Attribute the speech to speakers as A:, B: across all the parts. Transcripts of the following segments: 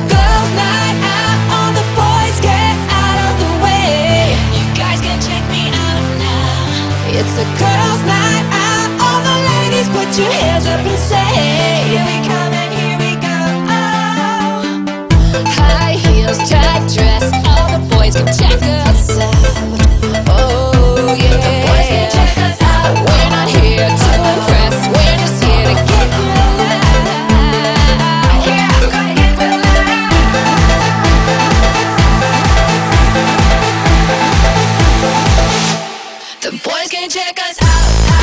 A: girls' night out, all the boys get out of the way. You guys can check me out now. It's a girls' night out, all the ladies put your hands up and say, here we come and here we go. Oh. High heels, tight dress, all the boys can check us out. Oh yeah, the boys can check us out. We're not here to impress, we're just here to get you alive. Yeah, I'm gonna get you alive. The boys can check us out.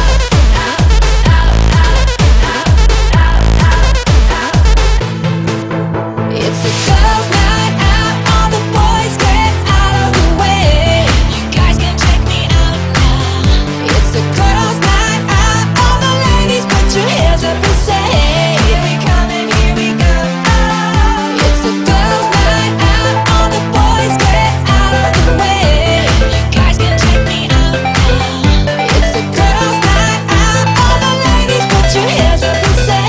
A: It's a girls' night out, all the boys get out of the way. You guys can check me out now. It's a girls' night out, all the ladies put your hands up and say, here we come and here we go. Oh. It's a girls' night out, all the boys get out of the way. You guys can check me out now. It's a girls' night out, all the ladies put your hands up and say,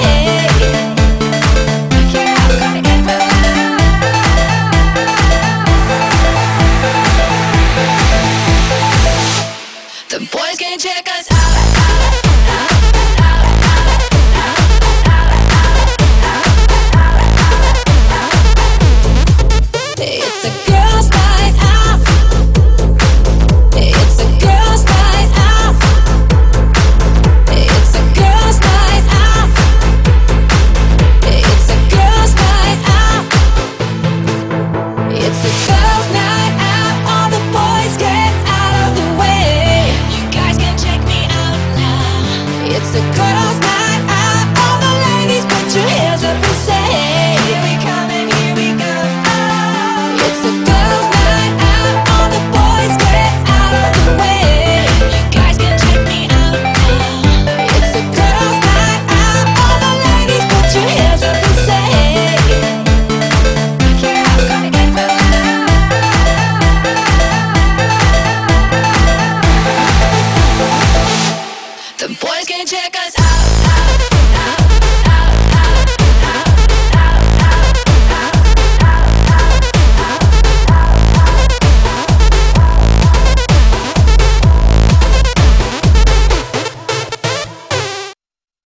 A: yeah, I'm gonna get the The boys can check us out. It's a girls' night out. It's a girls' night out. It's a girls' night out. It's a girls' night out. It's a girls' night out. All the boys get out of the way. You guys can check me out now. It's a girls' night out. All the ladies put your hands up and say, here we come and here we go. Oh. It's a girls' night out. All the boys get out of the way. You guys can check me out now. It's a girls' night out. All the ladies put your hands up and say, yeah, I'm gonna get the The boys can check us out.